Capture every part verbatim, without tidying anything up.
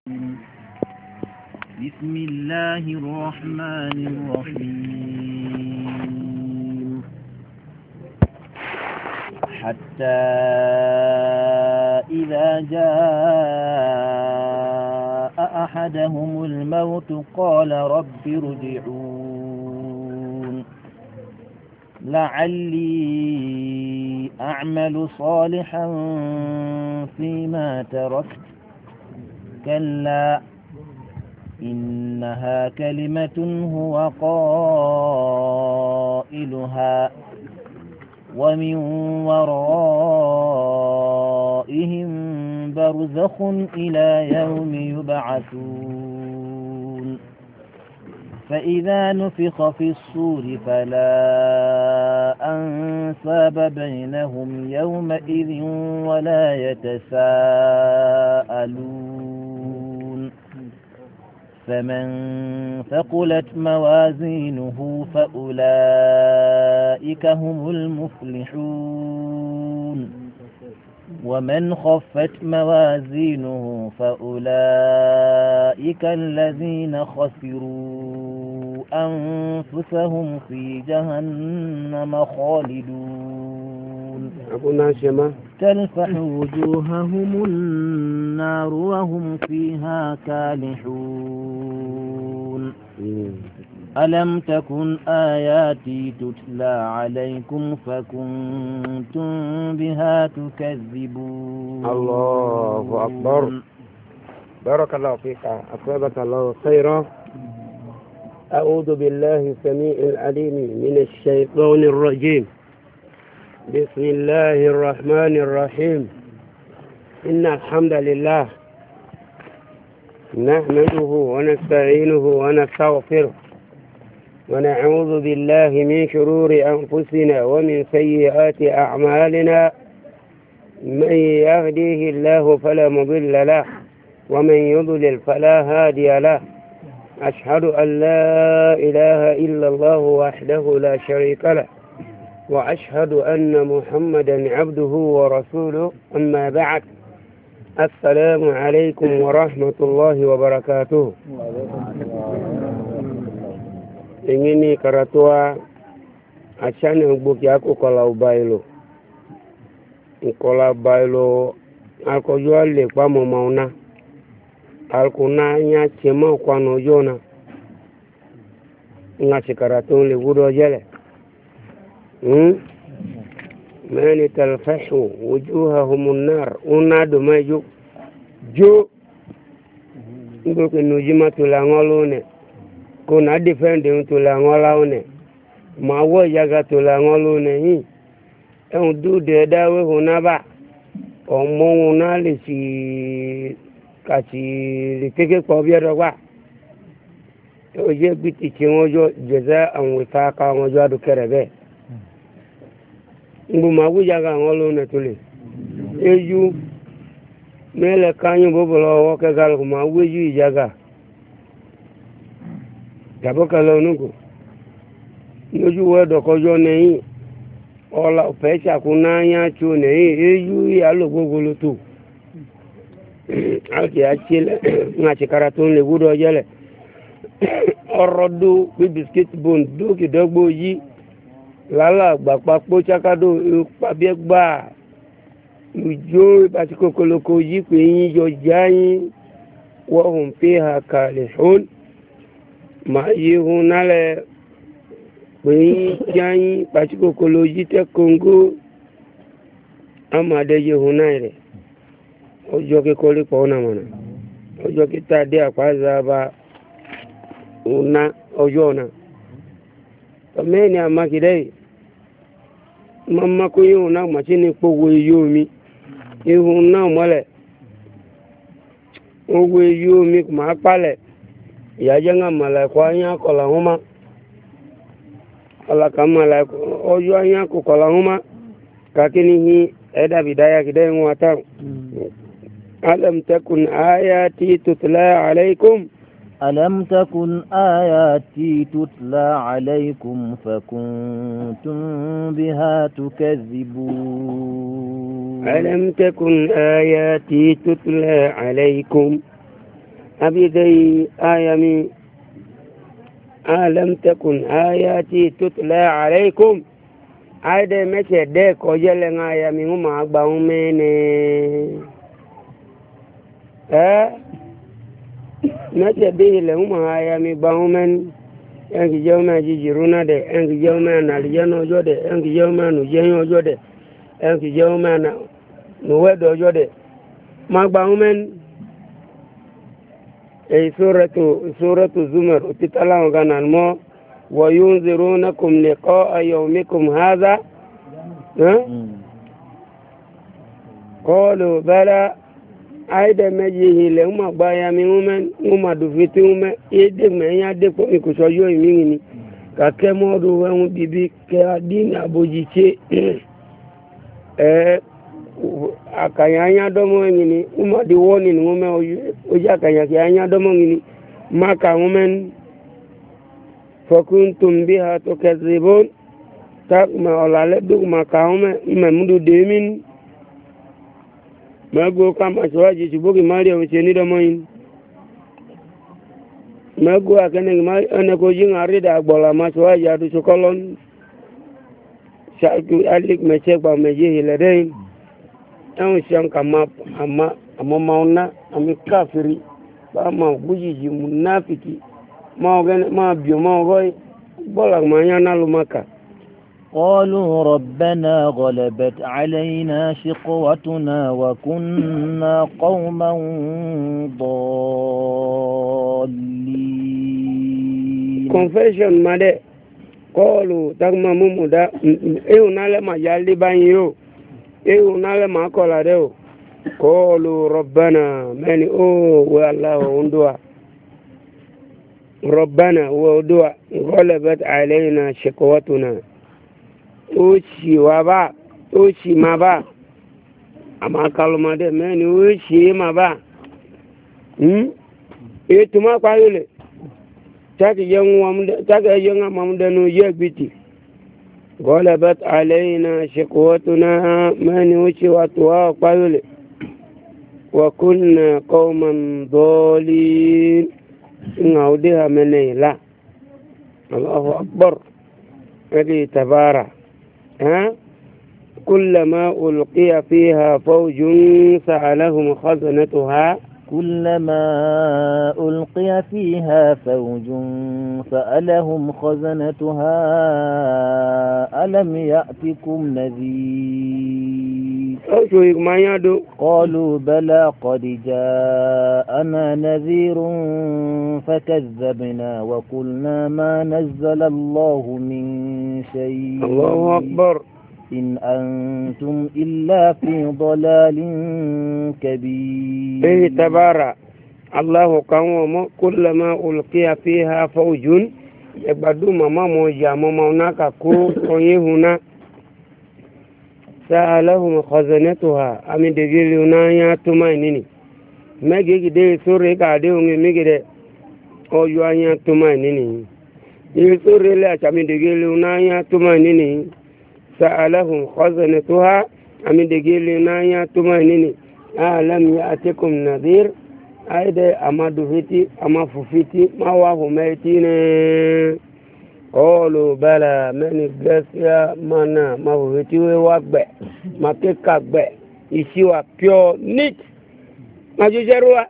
بسم الله الرحمن الرحيم حتى إذا جاء أحدهم الموت قال رب ارجعون لعلي أعمل صالحا فيما تركت كلا إنها كلمة هو قائلها ومن ورائهم برزخ إلى يوم يبعثون فإذا نفخ في الصور فلا أنساب بينهم يومئذ ولا يتساءلون فمن ثقلت موازينه فأولئك هم المفلحون ومن خفت موازينه فأولئك الذين خسروا أنفسهم في جهنم خالدون تلفح وجوههم النار وهم فيها كالحون ألم تكن آياتي تتلى عليكم فكنتم بها تكذبون الله أكبر بارك الله فيك أصابك الله خيرا أعوذ بالله السميع العليم من الشيطان الرجيم بسم الله الرحمن الرحيم إن الحمد لله نحمده ونستعينه ونستغفره ونعوذ بالله من شرور أنفسنا ومن سيئات أعمالنا من يهديه الله فلا مضل له ومن يضلل فلا هادي له أشهد أن لا إله إلا الله وحده لا شريك له وأشهد أن محمدا عبده ورسوله أما بعد السلام عليكم ورحمة الله وبركاته ingini karatua achane ngbuki ako kola ubailo kola bailo alko yo le pa mo mauna alko na nya chema kwano jona nga chikaratu le wudo jele hm mani talfashu wujuhahum an-nar unadu maju jo ngoke nujima tulangolone kuna defend to la ngola one ma wo yaga to la ngolo ne yin en du de dawe hona ba o mo na le si ka ti le keke po bi ro wa o je bi ti ti won jo jeza an wi fa ka won jo adu kerebe ngu ma wu yaga ngolo ne to le eju mele kanyu bobolo wo ke gal ma wu ju yaga jaboka lo nugo noju wedo kojo neyin ola pecha kunanya chu neyin eyu ya lo gogolo tu alki achile ngachi karatun le gudo jele orodu bi biscuit bone do ki dogbo yi lala gbapa po chakado pa bi gba ujo bati kokoloko yi pe yin jo jayin wa hum fiha kalihun ma yi hunale pe jayin patiko koloji te kongo amade yi hunaire ojo ke koli po na mona ojo ke tade akwaza ba una ojo na to meni amakide mama ko yi una machini po wo yomi e huna mole o wo yomi ma pale ya janga malaika anya kola huma ala kama la ojo anya ko kola huma kakini hi eda bidaya kidai ngwata alam takun ayati tutla alaykum ألم تكن آياتي تتلى عليكم فكنتم بها تكذبون ألم تكن آياتي تتلى عليكم أبي دي آيامي ألم تكن آياتي تتلى عليكم أيدي مشي ديك وجلن آيامي هم أقبعهم مني ها مشي ديه لهم آيامي أقبعهم مني ẹnkì jẹ́ ọmọ àjíjì rúnà dẹ̀ ẹnkì jẹ́ ọmọ ànàlìjẹ́nà ọjọ́ dẹ̀ ẹnkì jẹ́ ọmọ ànùjẹ́yìn ọjọ́ dẹ̀ ẹnkì jẹ́ ọmọ ànùwẹ́dọ̀ ọjọ́ dẹ̀ máa gba ọmọ ẹni èyí sórẹ́tò zumar òtítà láwọn gánà mọ́ wọ̀nyún zero nakum lẹ́kọ́ ayọ̀míkùm haza kọ́ọ̀lù bẹ́lá aide meji hile uma baya mi umen uma du fiti ume ide me ya de ko mi ko sojo mi ni ka ke modu won bibi ke adin abojiche eh akanya do mo ni uma di woni ni ume o ja kanya ke anya do mo ni maka umen fakuntum biha tukazibun tak ma olale du maka ume me mudu de min mago kama chwaji chibuki mali ocheni do moyin mago akene mali ana ko jinga rida agbola ma chwaji adu chokolon shaku alik meche ba meje hiledein an shan kama amma amma mauna ami kafiri ba ma bujiji munafiki ma gane ma biyo ma goy bola ma yana lumaka قالوا ربنا غلبت علينا شقوتنا وكنا قوما ضالين confession made قالوا تغما ممدا ايو ناله ما يالي بانيو ايو ناله ما كولا ديو قالوا ربنا من او والله وندوا ربنا ودوا غلبت علينا شقوتنا ó sì wá bá ó sì má bá àmà kalọmọdé mẹ́ni ó sì é má bá èyí tó má parí lẹ̀ táàkì yẹn ń àmàmúdẹnu yẹ gbìtì gọ́lẹ̀bẹ̀t àlẹ́yìn náà ṣekọ̀wọ́tò náà mẹ́ni ó sì wá tó wá parí lẹ̀ wàkúnnà kọ́ọ̀mọ̀n dọ́ọ̀lì ń àwùdí àmẹ́nẹ̀ ìlà Allahu akbar ẹ̀rí tabara. ها كلما ألقي فيها فوج سألهم خزنتها كلما ألقي فيها فوج سألهم خزنتها ألم يأتكم نذير قالوا بلى قد جاءنا نذير فكذبنا وقلنا ما نزل الله من شيء الله أكبر إن أنتم إلا في ضلال كبير إيه تبارك الله قوم كلما ألقي فيها فوج يبدو ماما موجا ماما هناك كو هنا سألهم خزنتها أمي دجيلنا يا تمانيني مجيء دي سوري كاديو مجيء دي أوجوا يا تمانيني يسوري لا أمي دجيلنا يا تمانيني سألهم خزنتها أمي دجيلنا يا تمانيني ألم يأتكم نذير أيدي أما دفتي أما ففتي ما واه ميتين قالوا بلى من الجسيا منا ما ففتي وواقبع ما كيكاقبع إشيوا pure neat ما جوجروا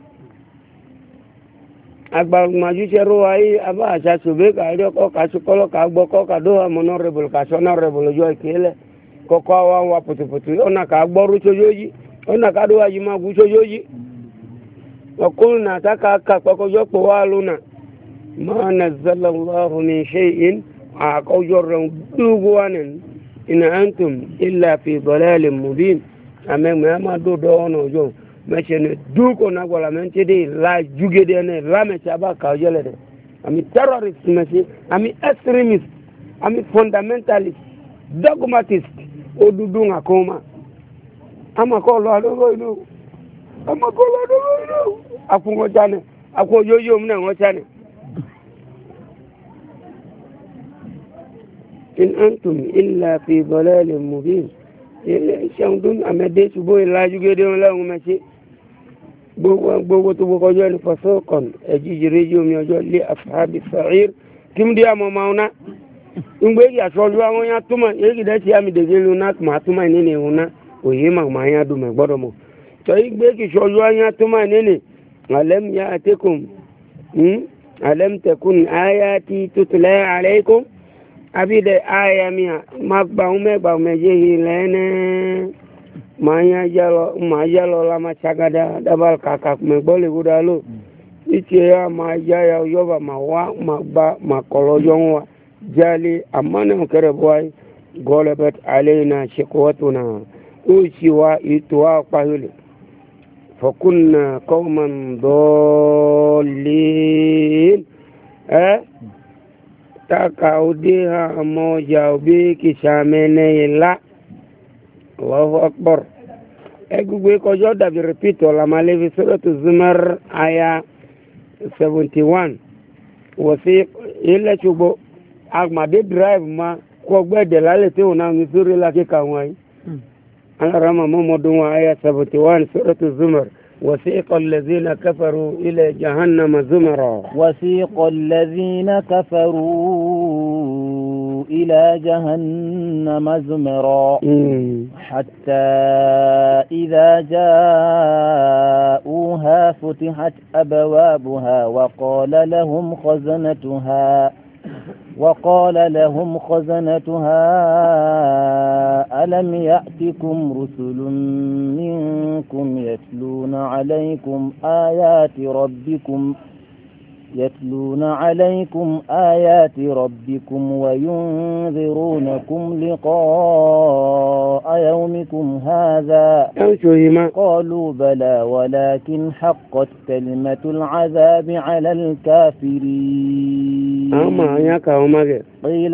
agba majuse ro ai aba acha sube ka ri ko ka sukolo ka gbo ko ka do honorable ka honorable jo ikele ko ko wa wa putu putu ona ka gbo ru sojoji ona ka do ayi ma gu sojoji wa qulna taka ka ko jo po wa luna ma nazzala Allah min shay'in a ko jorran dugu wanen in antum illa fi dalalin mubin ame ma do do ono jo mechene duko na gola mentede la jugede ne la mecha ba ka jele de ami terrorist mechi ami extremist ami fundamentalist dogmatist odudu nga koma ama ko lo do ino ama ko lo do ino afungo jane ako yoyo mna ngo jane in antum illa fi dalalin mubin ele shandun amede subo la jugede la ngo mechi gbogbo tó gbogbo ọjọ́ ní fasọ́kàn ẹ̀jíjì rédíò mi ọjọ́ lé àfáàbí sàír kí mú dí àmọ́ máa ná ngbe yìí àṣọjú àwọn yẹn túmọ̀ èyí dẹ́ sí àmì dèjé lu náà máa túmọ̀ nínú ìhun náà òye máa máa yẹn dùn mẹ́ gbọ́dọ̀ mọ̀ tọ́ ìgbé kì í ṣọjú àwọn yẹn túmọ̀ nínú alẹ́m yá àtẹ́kùn alẹ́m tẹ̀kùn ayá ti tutulẹ̀ àlẹ́kùn àbídẹ́ ayá mi máa gbàùn mẹ́gbàùn mẹ́jẹ́ yìí lẹ́nẹ́ máa yá lọ la máa ṣàgádà dábàá kàkà mẹ́gbọ́ lè wúdà lò ìtì ẹ̀yà máa yá ya yọba máa wá máa gbá máa kọ̀lọ́ yọ̀ wá jali amana kare boy golabat alaina shiqwatuna usiwa itwa qahil fakunna qauman dallin eh takaudiha moja ubi kisamene la Allahu akbar egugbe ko joda bi repeat la malevi suratu zumar aya seventy-one wasi ila chubo agmade drive ma ko gbede lale te ona ni suri la ke kan wai ana rama muhammadu wa aya seventy-one suratu zumar wasiqa allazina kafaru ila jahannama zumara wasiqa allazina kafaru ila jahannama zumara hatta idha ja'uha futihat abwabuha wa qala lahum khazanatuha وقال لهم خزنتها ألم يأتكم رسل منكم يتلون عليكم آيات ربكم يتلون عليكم آيات ربكم وينذرونكم لقاء يومكم هذا قالوا بلى ولكن حقت كلمة العذاب على الكافرين قيل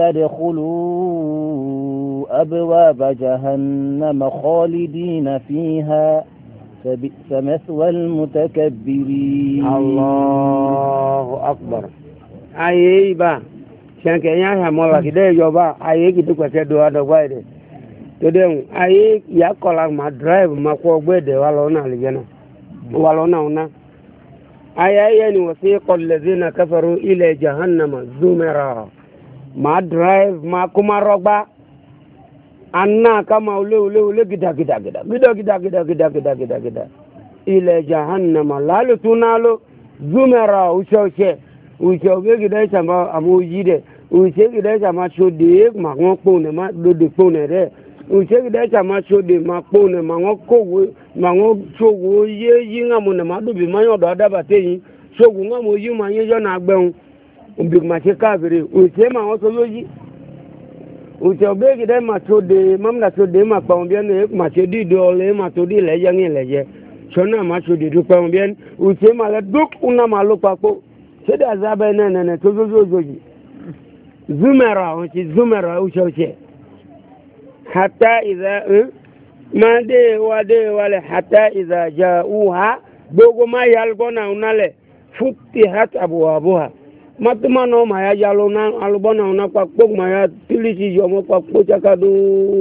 ادخلوا أبواب جهنم خالدين فيها فبئس مثوى المتكبرين الله أكبر أيه با شانك يا مولا كده يوبا أيه كده كده هذا وايد تدين أيه يا كلا ما درايف ما كوا بيد والونا لجنا والونا ونا أيه يعني وثيق الذين كفروا إلى جهنم زمرا ما درايف ما كما رغبا anna kama ule ule ule gida gida gida gida gida gida gida gida gida gida ile jahannama lalu tunalo zumera uchoche uchoge gida chamba amu yide uche gida chama chode ma won pone ma dode pone re uche gida chama chode ma pone ma won kowo ma won chowo ye yi ngamu na ma dubi ma yodo adaba teyin chowo ngamu yi ma yin yo na agbeun ubi ma se kavire uche ma won so yoyi uche obegi de ma chode mamla chode ma pa bien e ma chedi do le ma chodi le yang le je chona ma chodi du pa bien uche ma le duk una ma lo papo chede azabe ne ne ne to zo zo zo zumera uche zumera uche uche hatta idha ma de wa de wale hatta idha ja'uha dogo ma yalgona unale futihat abwabuha matuma no ma ya yalo na alubona una pa pok ma ya tilisi yo mo pa pochaka do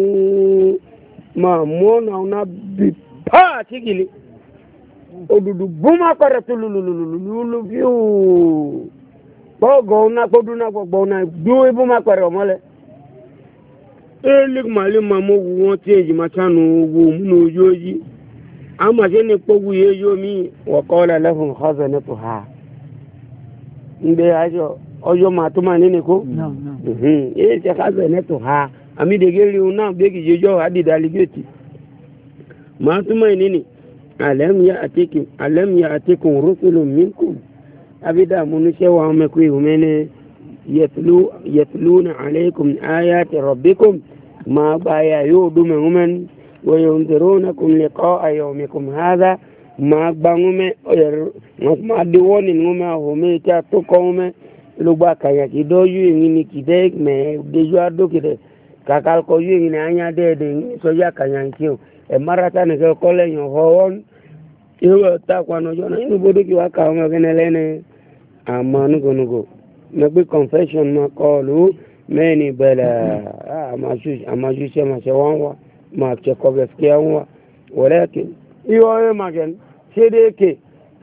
ma mo na una bi pa tigili odudu buma para tululululu viu pogo na poduna pogo na du buma para mole elik mali ma mo won change ma chanu wo mu yoyi ama je ni pogu ye yo mi wa qala lahum khazanatuha nde ajo ojo matuma nini ko no no mhm e se kaze neto ha ami de geli una begi jejo hadi daligeti matuma nini alam ya atikum alam ya atikum rusulun minkum abida munushe wa meku umene yatlu yatluna alaykum ayati rabbikum ma baya yudume umen wa yunzirunakum liqa'a yawmikum hadha ma gbangume oyer ma de woni ngume ahome ta to kome lugba kaya ki do yu ni ki de me de ju ado ki de kakal ko yu ni anya de de so ya kanya nki o e marata ne ko le yo hon yo ta kwa no jo na ni bodo ki wa ka o ngene lene amanu gonugo me be confession ma ko lu meni bala ama ju ama ju se ma se wanwa ma che ko be skia wa walakin iyo e magen sedeke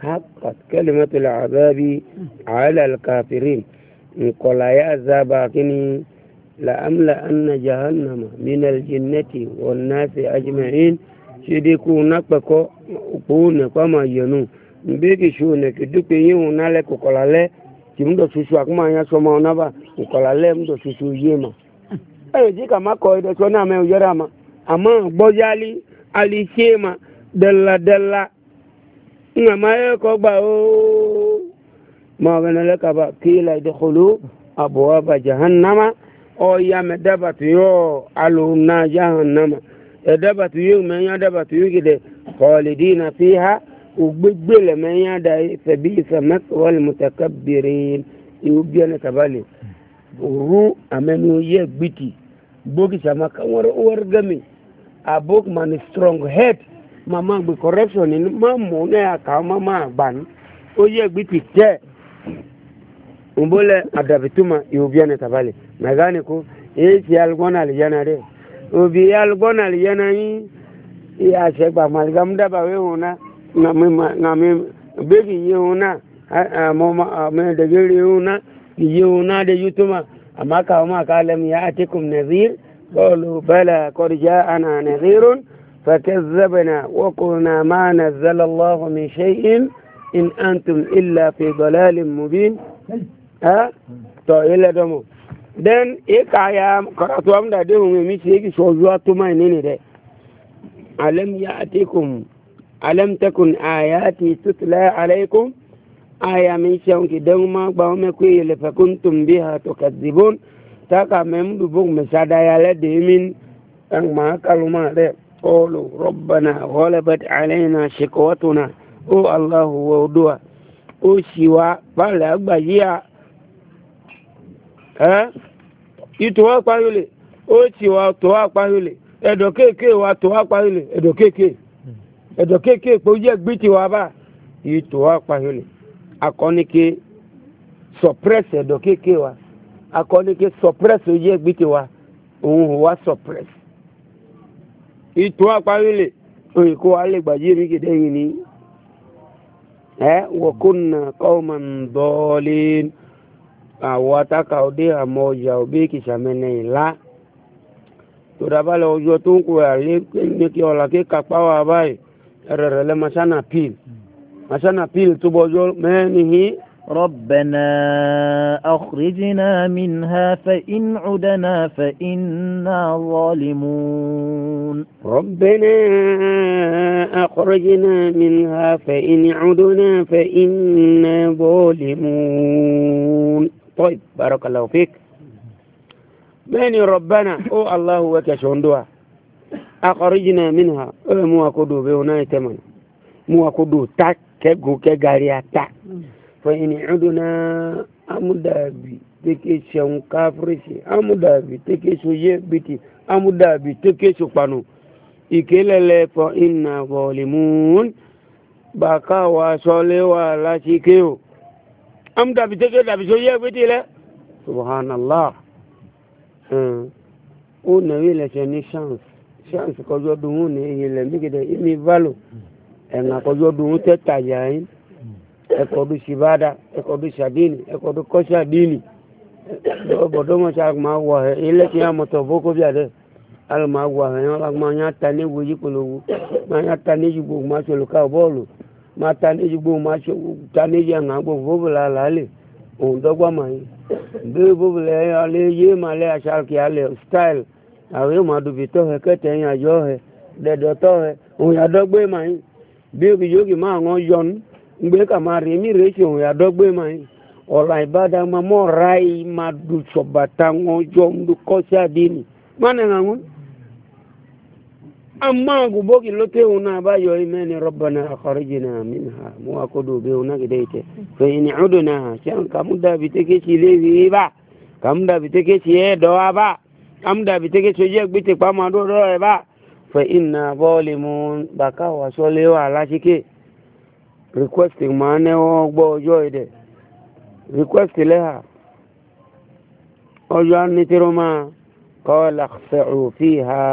حقت كلمة العذاب على الكافرين قل يا عذاب كني لأملأن جهنم من الجنة والناس أجمعين شديكو نقبكو قون كما ينو mbeki shune kidupe yimu nale kukolale kimdo susu akuma ya soma onaba kukolale mdo susu yema ayo jika mako ide sona me ujerama ama bojali alishema dalla dalla ngama e ko ba o ma ganale ka ba kila idkhulu abwaaba jahannama o ya medabatu yo aluna jahannama edabatu yo me ya dabatu yo gide khalidina fiha وبيبل ما يدا فبئس مثوى المتكبرين يوبيان تبالي ru amenu ye biti bogi sama kamar uwar gami abok man strong head mama be correction in mamu ne aka mama ban o ye biti te umbole adabituma yubiane tabale magane ko e si algona alijana de obi algona alijana yi ya sheba malgam da ba we una ngami ngami begi yuna mama me de yuna yuna de yutuma amaka ma kalam ya'tikum nadhir qalu bala qad ja'ana nadhirun fakazzabna wa qulna ma nazzala Allah min shay'in in antum illa fi dalalin mubin ha to ile domo then e kaya karatu amda de mu mi ce ki so zuwa tuma ne ne de alam ya'tikum ألم تكن آياتي تتلى عليكم آية من شونك دوما باوم كويل فكنتم بها تكذبون تاكا ممدو بوك مسادا يالدي من أنما كلمة قولوا ربنا غلبت علينا شكوتنا أو الله ودوا أو شوا فلا أكبر ها يتوا قايلي أو شوا توا قايلي إدو كيكي وتوا قايلي إدو كيكي ẹ̀dọ̀ kéèkéè pé ó jẹ́ gbìtì wa bá yìí tó wá pàhìlì akọ́nìké suppress ẹ̀dọ̀ kéèkéè wa akọ́nìké suppress ó jẹ́ gbìtì wa òun ò wá suppress yìí tó wá pàhìlì òyìn kó wa lè gbàjí rí gèdè yìí ni ẹ wọ̀kúnnà kọ́ọ̀mà ń dọ́ọ̀lì àwọn atáka òde àmọ́ ọjà òbí kìsàmẹ́nẹ̀ ìlà tó dábàlẹ̀ ọjọ́ tó ń kó àlẹ́ ní kí ọ̀là kéka pàwọ́ báyìí. رر مسانا بيل مسانا بيل تبوجول منه ربنا أخرجنا منها فإن عدنا فإنا ظالمون ربنا أخرجنا منها فإن عدنا فإنا ظالمون طيب بارك الله فيك من ربنا أو الله وكشندوا أخرجنا منها مو أكودو بيونا تمن مو أكودو تاك كجو كجاريا تاك فإن عدنا أمدابي تكيشون كافرسي أمدابي تكيشو يبتي أمدابي تكيشو بانو إكلل فإنا ظالمون بكا وصلي ولا شيكيو أمدابي تكيشو يبتي لا سبحان الله أه ونبي لشاني شانس chance kọjọ dùn ní ilẹ̀ mígidẹ̀ imi valo ẹ̀nà kọjọ dùn tẹ́tà yáyín ẹ̀kọ́dù ṣìbádà ẹ̀kọ́dù ṣàdínì ẹ̀kọ́dù kọ́ṣàdínì bọ̀dọ́mọ̀ṣà máa wọ̀ ẹ̀ ilé tí a mọ̀tọ̀ bókó bí adẹ́ alù máa wọ̀ ẹ̀ yọ́n lágbọ́n máa yá ta ní ìwé yípolówó máa yá ta ní ìjùgbò máa ṣe olùkà bọ́ọ̀lù máa ta ní ìjùgbò máa ṣe ta ní ìjẹ́ àgbà gbò bóbulà lálẹ́ òun dọ́gba máa yín bí bóbulà alẹ́ yé máa lẹ́ àṣàkì alẹ́ style àwọn yóò máa dùbì tọ́ ẹ kẹ́tẹ̀ ẹ̀yìn àjọ ẹ dẹ̀dọ̀ tọ́ ẹ òun yàdọ́gbé máa yín bí òkè yókè máa wọ́n yọnu gbé kà máa rí mí rèé ṣe òun yàdọ́gbé máa yín ọ̀la ìbàdàn máa mọ́ ra yìí máa du sọ̀bàtà wọn jọ ń du kọ́sí àdínì mọ́nà àwọn. àmọ́ àgùbọ́kì ló tẹ̀ òun náà bá yọ ìmẹ́ ni rọ́bànà àkọ́rẹ́jì náà mí nà mú akódò bí òun náà kìdẹ́ ìtẹ̀ fẹ̀yìn ní ọdún náà ṣé kàmúdàbí tẹ́kẹ́sì léwìí bá kàmúdàbí tẹ́kẹ́sì ẹ̀ẹ́dọ́ bá amda biteke soje gbite pa ma do do e ba fa inna zalimun baka wa sole wa la chike requesting ma ne o gbo ojo ide request le ha ojo ni tiroma qala khsa'u fiha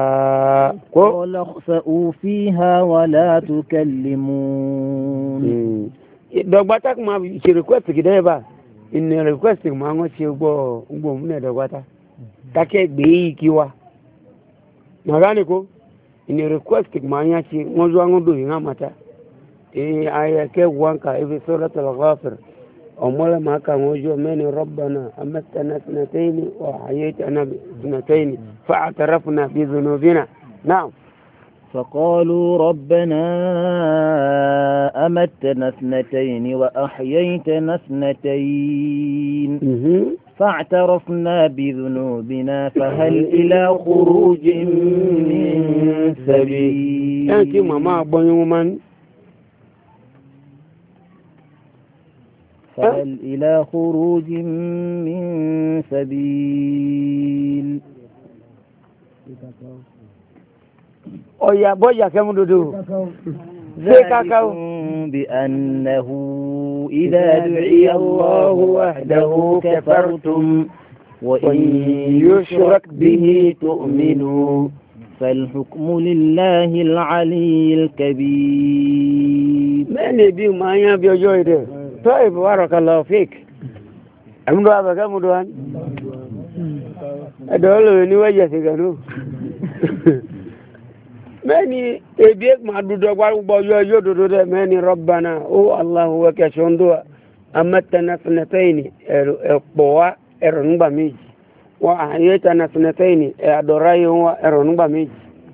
qala khsa'u fiha wa la tukallimun dogbata kuma ki request ki deba in request ma ngo chi gbo gbo mu ne dogbata take gbe ki wa magani ko in request ma nya chi ngo zo ngo do nga mata e aya ke wanka e suratul ghafir أمولا ما كان وجه من ربنا أمتنا سنتين وحييتنا سنتين فاعترفنا بذنوبنا نعم فقالوا ربنا أمتنا اثنتين وأحييتنا اثنتين فاعترفنا بذنوبنا فهل إلى خروج من سبيل أنت ماما بنيومان فهل إلى خروج من سبيل أويا بويا كم دودو ذلك بأنه إذا دعي الله وحده كفرتم وإن يشرك به تؤمنوا فالحكم لله العلي الكبير. من يبي ما يبي يجوي طيب بارك الله فيك أمدو أبغى مدوان أدولو نيوجه سكانو many a big maduda boyo yodo de many rabbana o allah wa kashondo amatna sanataini e boa eronba miji wa ayetana sanataini e adorayo wa eronba miji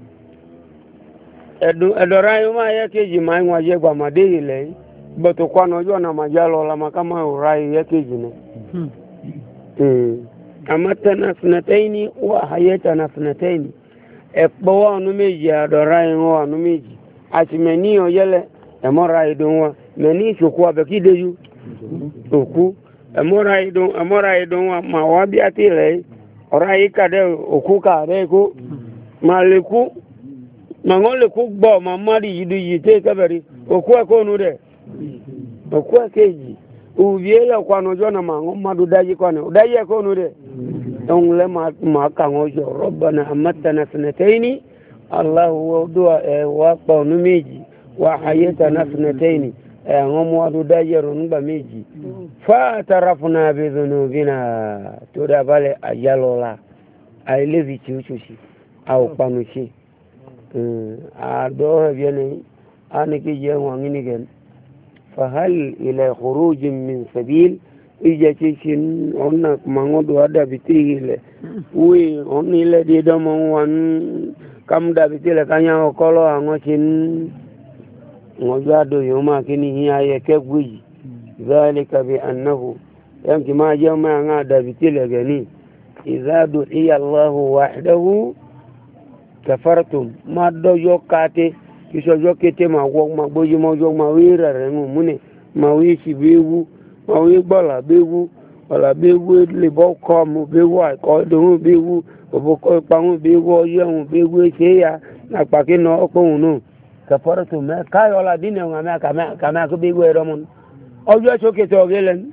edu adorayo ma yake ji mai wa je gba made ile boto kwano jo na majalo la makama urai yake ji ne mm amatna sanataini wa ayetana sanataini ekpo anu meji adora iwo anu meji ati meni oyele emora idun wa meni soku abekideju oku emora idun emora idun wa ma wa bi ati le ora yi kade oku ka re ko maleku mangole ku gbo ma mari yidu yite kaberi oku e ko nu de oku akeji ubiela kwa no jona ma ngomadu daji kwa no daji ko nu de don lema ma kan ojo rabbana amatna sanataini allah wa du'a wa pa nu meji wa hayatana sanataini e ngomo adu dajero nu ba meji fa tarafna bi dhunubina to da bale ajalola ai levi chuchushi au panushi a do biene aniki je wangini gen fa hal ila khurujin min sabil ija chin onna mangodo ada bitile wi onni le di do mon wan kam da bitile kanya okolo ango chin ngojado yoma kini hiya ye kegwi zalika bi annahu yanki ma jama nga da bitile gani idza du'iya allah wahdahu kafartum ma do yokate kiso yokete ma wo ma boju mo jo ma wira rengu mune ma wi sibewu àwọn igbola bewu ola bewu le bo ko mu bewu ko do bewu obo ko pa mu bewu oyeun bewu se ya na pa ki no opohun nu kafaratu me kayo la dine nga me ka me ka me ko bewu ero mun ojo soke to gelen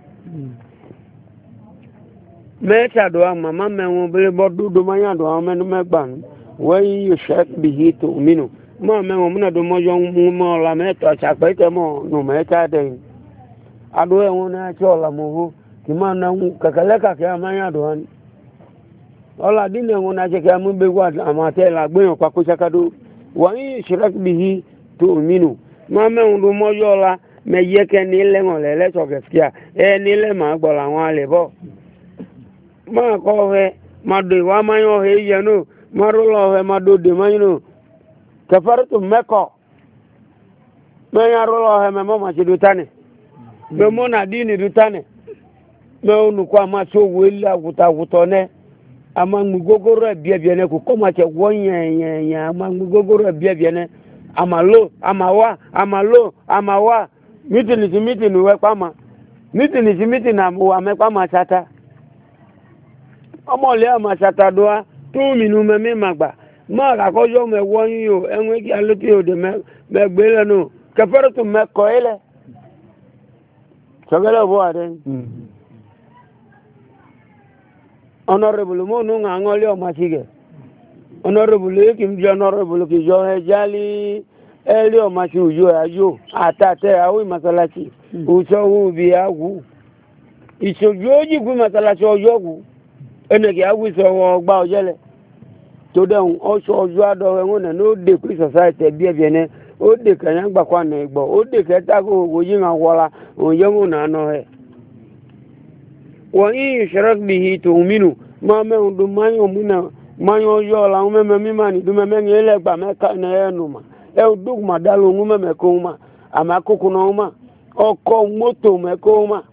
me ta do mama me won bele bo dudu ma yan do me no me gban we you shak bihi to minu ma me won na do mo yo mo la me to cha pe te mo no me ta de ado ewon na chola muhu kima na kakaleka ke amanya do han ola dine won na je ke amu be wa amate la gbeyan pa ko sakado wa yin shirak bihi to minu ma me un do mo yola me ye ke ni le won le le so gaskiya e ni le ma gbo la won ale bo ma ko he ma do wa ma yo he ye no ma ro lo he ma do de ma no kafaratu meko me ya ro lo he me mo ma chidu tane me mo na dini dutane me onu kwa ma so wele aguta agutone ama ngugogoro bia bia ne ko koma che wonya nya nya ama ngugogoro bia bia ne ama lo ama wa ama lo ama wa mitini ti mitini we pama mitini ti mitini na wa me pama chata omo le ama chata doa tu minu me me magba ma ga ko yo me wonyin yo enwe ki aloti o de me me gbele no kafaratu me ko ele sagala bo ade honorable mo no ngangoli o masige honorable kim je honorable ki jo he jali ẹ̀rí ọmọ sí òjò ayò àtàtẹ́ àwọn ìmọ̀sálásí òṣòwò bí àwù ìṣòjú ojìgbú ìmọ̀sálásí ọjọ́ wù ẹnìkì àwù ìṣòwò ọgbà ọjọ́lẹ̀ tó dẹ̀hùn ọṣọ ọjọ́ àdọ́rẹ̀ wọn náà ó dé kí sọ̀sáìtì ẹbí ẹbí ẹni ó dé kẹ̀yìn gbàkọ́ àná ìgbọ̀ ó dé kẹta kó owó yìí hàn wọlá òun yẹ́ wọn náà nọ ẹ̀. wọ́n yí ìṣẹ́rẹ́ bí i tòun mínú máa mẹ́rin dùn máyọ̀ múnà máyọ̀ ọjọ́ ọ̀la àwọn mẹ́mẹ́ mímà ní dùn mẹ́mẹ́ ní ẹlẹ́gbà mẹ́ka ní ẹnu mà ẹ̀ dùn mà dá lóhun mẹ́mẹ́ kó mà àmà kókó náà mà ọkọ̀ mọ́tò mẹ́kó mà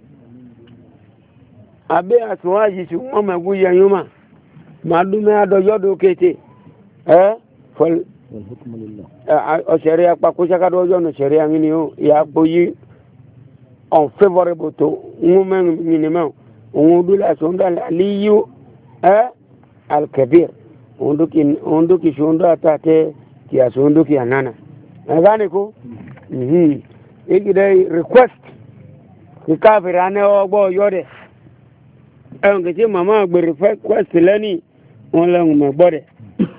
àbẹ́ àtúwájì tí wọ́n mẹ́kú yẹyún mà máa dùn mẹ́ adọ́jọ́ kété ẹ́ fọlẹ́ ọ̀sẹ̀rẹ̀ apá kó sákàdọ́ ọjọ́ ọ̀nà ọ̀sẹ̀rẹ̀ àwọn ènìyàn ìyá gboyí unfavourable tó ń mẹ́rin mímọ́ òun dúró láti ọ̀dọ́ àlíyú ẹ́ alkebir òun dókì sí ọ̀dọ́ àtàtẹ́ kí a sọ ọ̀dọ́ kí a nánà ẹ̀gá ni kó ìgbìdẹ̀ request kí káfìrí àná ọgbọ́ ọjọ́ dẹ̀ ẹ̀hùn kìí màmá gbé request lẹ́ni wọn lẹ́hùn mẹ́gbọ́ dẹ̀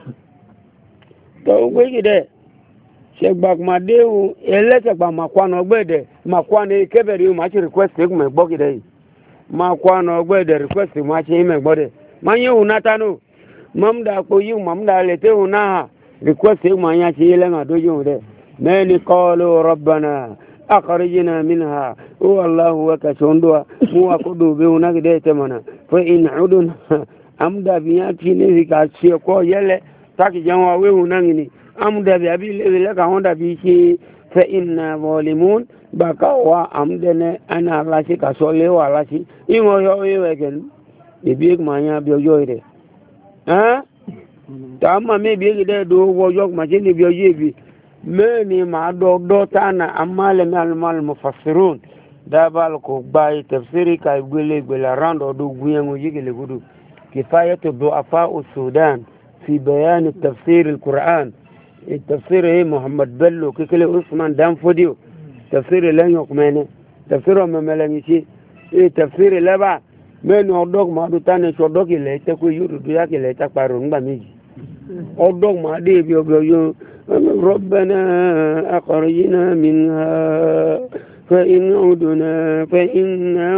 tó gbégi dẹ̀ ṣẹgbàgbàdé ẹlẹ́sẹ̀gbà màkwánà ọgbẹ́dẹ̀ màkwánà kẹbẹ̀rẹ̀ yóò máa ṣe request ẹ̀kùn mẹ́gbọ́ gidẹ̀ yìí màkwánà ọgbẹ́dẹ̀ request máa ṣe mẹ́gbọ́ dẹ̀ máa yẹ òun náà tánú mọ́mdà àpò yìí mọ́mdà lẹ́tẹ̀ òun náà request ẹ̀kùn máa yá ṣe yẹ lẹ́nà àdójú òun dẹ̀ mẹ́ni kọ́ọ̀lù rọ́bànà akọ̀rẹ́jìnà mìíràn ó aláhùn wẹ́kẹ̀ ṣọ́ndọ́ mú akódò bí òun náà gidẹ̀ tẹ̀ mọ̀nà fún ìnàdùn àmúdàbíyá tí ní ìkà ṣe kọ́ yẹlẹ̀ táàkì jẹun àwéhùn náà ni amúdàbí àbí ilé lẹ́ka àwọn dàbí ṣe fẹ́ iná bọ̀ọ̀lìmún bàkà wà àmúdẹ́nẹ́ ẹni aláṣẹ kàṣọ léwà aláṣẹ ìwọ̀n ọyọ́ ìwẹ̀ gẹ̀lú ìbí èkó yẹn bí ọjọ́ rẹ̀ ẹ́n tàà má mẹ́bí èkó dẹ́ do ọjọ́ màṣẹ níbi ọjọ́ ìbí mẹ́ni màá dọ́ dọ́tà náà amálẹ̀mí alùmọ́lùmọ́ fàṣíròn dábàá kò gba ìtẹ̀fẹ́rẹ́ ka ìgbélé ìgbélé round ọdún gbìyànjú yíkèlè gudu kìfáyà tó do afá òsùdán في بيان تفسير القرآن التفسير هي محمد بلو كيكلي عثمان دام فوديو تفسير لن يقمنه تفسير ما ملامشي ايه تفسير لبا من odok ma du tane sodok ile te ko yuru du yake le ta paro ngba meji odok ma de bi ogo yo ربنا أخرجنا منها فإن عدنا فإنا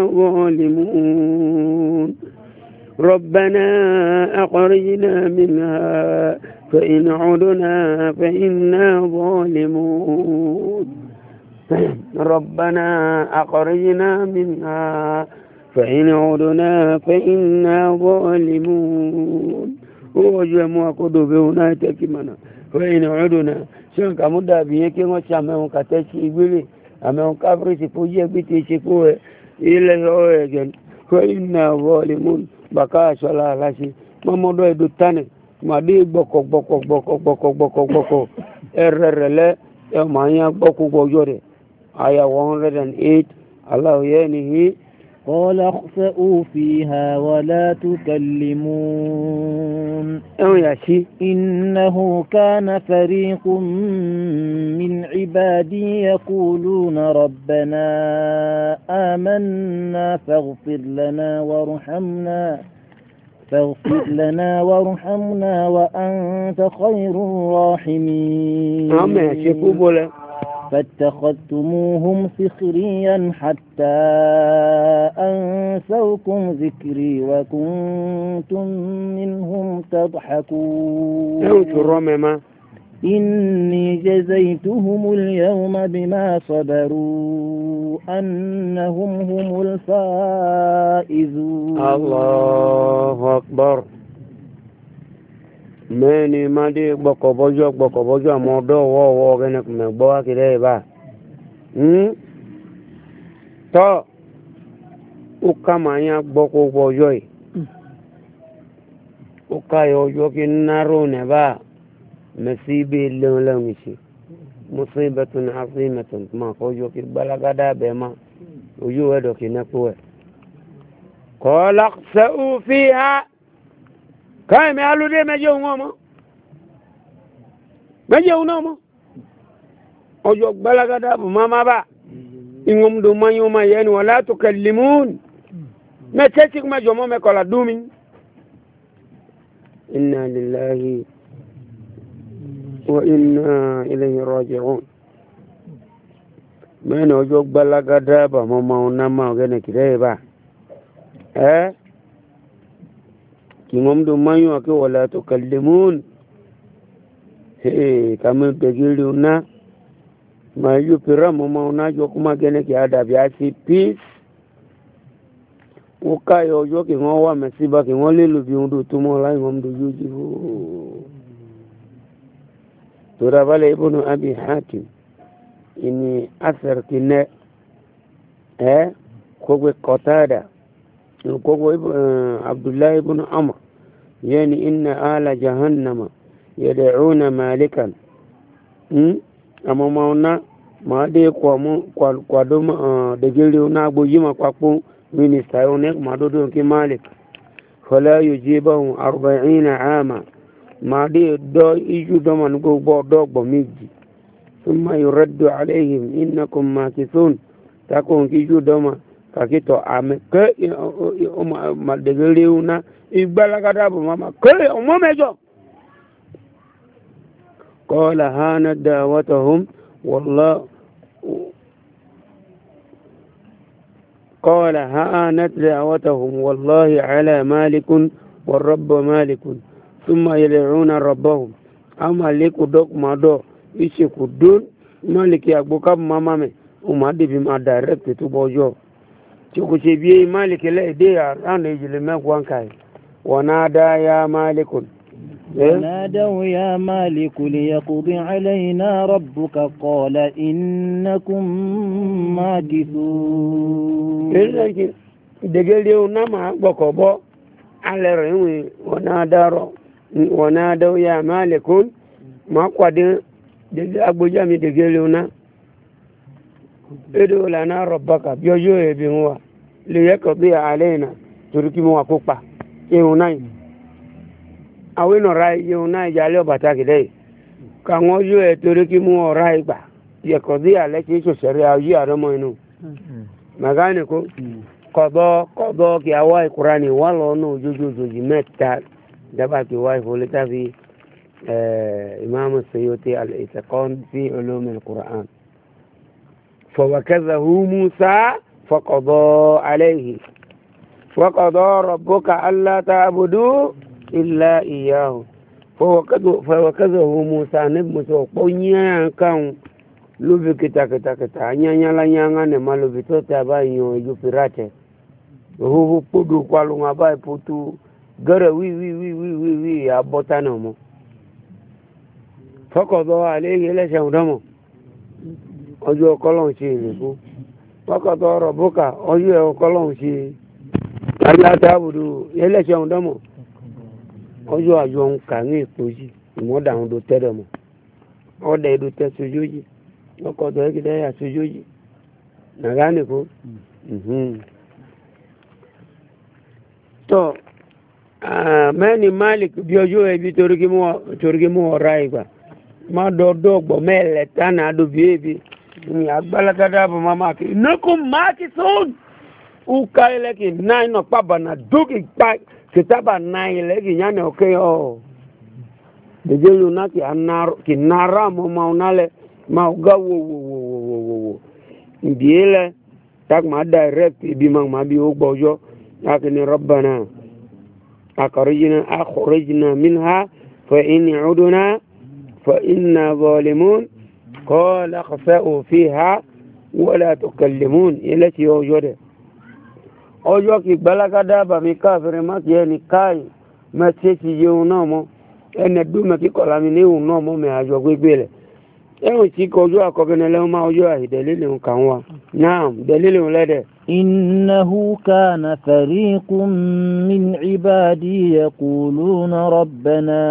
ظالمون ربنا أخرجنا منها فإن عدنا فإنا ظالمون ربنا أخرجنا منها فإن عدنا فإنا ظالمون هو جمع قدوب هنا تكمنا فإن عدنا شنك مدى بيك وشامه كتشي إبلي أما كفرسي فوجي بيتي فوه إلا يوجد فإنا ظالمون baka sola lasi mamodo edu tane madi gboko gboko gboko gboko gboko gboko errele e manya gboko gbojore aya one hundred eight Allah yanihi قال اخسئوا فيها ولا تكلمون أو ياشي إنه كان فريق من عبادي يقولون ربنا آمنا فاغفر لنا وارحمنا فاغفر لنا وارحمنا وأنت خير الراحمين آمين شكو بولا فاتخذتموهم سخريا حتى أنسوكم ذكري وكنتم منهم تضحكون إني جزيتهم اليوم بما صبروا أنهم هم الفائزون. الله أكبر. mẹ́ni mádé gbọ́kọ̀bọ́jọ́ gbọ́kọ̀bọ́jọ́ àmọ́ ọdọ́ ọwọ́ ọwọ́ gẹ́nẹ́kùnmẹ́ gbọ́ wákìlẹ̀ ìbá tọ́ ó ká màá yá gbọ́kọ̀bọ́jọ́ yìí ó ká yọ ọjọ́ kí náró nẹ̀bá mẹ́sí bí lẹ́hùn lẹ́hùn sí mọ́sí bẹ́tún ní àfi mẹ́tún máa kọjọ́ kí gbálágádá bẹ́ẹ̀ má ojú ẹ̀dọ̀ kì nẹ́kú ẹ̀ kọ́ lọ́sẹ̀ òfin ha káyọ̀ mi alóde méjì òun ọmọ méjì òun náà mọ́ ọjọ́ gbálágádá bò má má bà ìwọ̀n tó máa yín ọmọ yẹn ni wọ́n látò kẹlìmún mẹ́tẹ́sí kí máa jọ mọ́ mẹ́kọ̀ọ́lá dúmi. inna lillahi وإنا إليه راجعون من وجوك بلغ دابا مما ونما وغنى كريبا ها كي ممدو ما يوكي ولا تكلمون هي كما بيجيلونا ما يوبرا مما ونجو كما غنى كي أدى بياسي peace وكاي وجوكي ngwa mesiba ki ngole lu bi undu tumo lai ngomdu yuji turabale ibnu abi hatim ini asar kine eh kogwe qatada kogwe uh, abdullah ibn amr yani inna ala jahannama yad'una malikan hmm ama mauna ma de ko mu kwa do uh, de geliu na gbo yima papo minister onek ma do do ki malik fala yujibahu arba'ina ama ma de do iju do man go bo do gbo meji ثم يرد عليهم إنكم ماكثون تكون كيجو دوما كاكيتو أمي كي ما دغليونا إبالا كتابو ماما كي أمامي جو قال هانت دعوتهم والله قال هانت دعوتهم والله على مالك والرب مالك ثم يدعون ربهم أما ليكو دوك ما دو ise ku don maliki agboka mama me o ma de bi ma direct to bojo ti ko se bi maliki le de ya ran e jile me kwan kai wanada ya malikun ونادوا يا مالك ليقض علينا ربك قال إنكم ماكثون لكن دغليو نما بوكوبو على ريوي ونادارو ونادوا يا مالك ما قد dede agboja mi dege leuna edo lana rabbaka biojo ebi nwa le yakodi alaina turiki mo akopa eunai awe no rai eunai jale obata kide ka ngojo e turiki mo rai gba yakodi ale ti so sere ayi aromo inu magane ko kodo kodo ki awa qur'ani walo no jojojoji meta daba ki wa holita fi إمام السيوطي الإتقان في علوم القرآن فوكذه موسى فقضى عليه وقضى ربك ألا تعبدوا إلا إياه فوكذه موسى نبمس وقنيا كان لوبي كتا كتا كتا نيانا لا نيانا نما لوبي توتا باي يو يفراته وهو بدو قالوا ما باي بوتو غره وي وي وي وي وي وي ابوتا نمو فقضوا عليه ليس ودمه ọjọ́ ọkọ́lọ́hún ṣe ìrìnkú wákàtọ̀ ọ̀rọ̀ bókà ọjọ́ ọkọ́lọ́hún ṣe aláàtàbùdó ẹlẹ́ṣẹ̀ ọ̀dọ́mọ̀ ọjọ́ àjọ ń kà ní ìpòjì ìmọ̀dà àwọn tẹ́lẹ̀ mọ̀ ọ̀dà èdò tẹ́ sojójì ọkọ̀tọ̀ ẹ̀kẹ́dẹ́ yà sojójì nàgá nìkó tọ́ mẹ́ni malik bí ọjọ́ ẹbí torí mú ọ̀rá ìgbà má dọ́dọ́ gbọ́ mẹ́lẹ̀ tánà àdóbi ẹbí ni agbalagada bò má máa kí inúkú máàkì sóòn uka ilẹ̀kì náà iná pàbà náà dókì pa kìtàbà náà ilẹ̀kì yánà òkè ọ̀ dèjé lu náà kì nára mọ́ máa náà lẹ̀ máa gá wò wò wò wò wò wò wò ìdíyé lẹ̀ tak máa direct ibi máa máa bí ó gbọ́jọ́ láti ní rọ́bà náà akọ̀rọ̀jìnà akọ̀rọ̀jìnà minha fẹ́ ìní ọdúnà فإنا ظالمون قال اخفأوا فيها ولا تكلمون التي وجد أوجوك بلغ دابا مكافر ما كيني كاي ما تيتي يونامو أن الدوما كي قلامي نونامو مهاجوك بيلي ẹ̀wọ̀n tí kọjú àkọ́gẹ́nà lẹ́wọ́n máa ojú àìdẹ̀lélẹ̀ ń kà wá náà dẹ̀lélẹ̀ ń lẹ́dẹ̀. إنه كان فريق من عبادي يقولون ربنا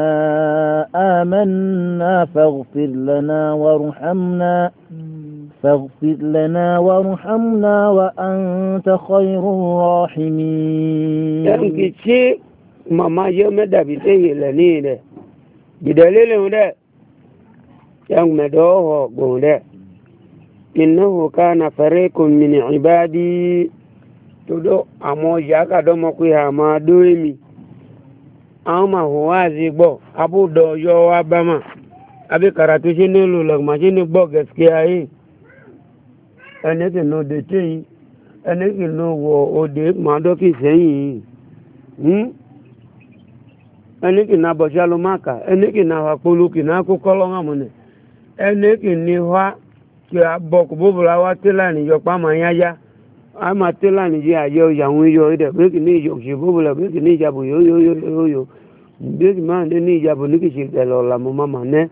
آمنا فاغفر لنا وارحمنا فاغفر لنا وارحمنا وأنت خير الراحمين. ẹ̀ǹkì tí màmá yọ mẹ́dàbí tẹ́yẹ̀ lẹ́ni rẹ̀ dẹ̀lélẹ̀ ń lẹ́ yang medoho gode innahu kana fariqun min ibadi todo amoja ka do mo ku ha ma do mi ama huwazi gbo abudo yo wa bama abi karatu shi ne lula ma shi ne bo gaskiya yi ene ki no de ti ene ki no wo ode ma do ki seyin hm ene ki na bo jalo maka ene ki na wa polu ki na ko kolo ngamune ene ki ni wa ki abo ko bobula wa tela ni yo pa ma yaya ama tela ni ji ayo ya won yo de be ki ni yo ji bobula be ki ni jabo yo yo yo yo be ki ma de ni jabo ni ki ji de lo la mo mama ne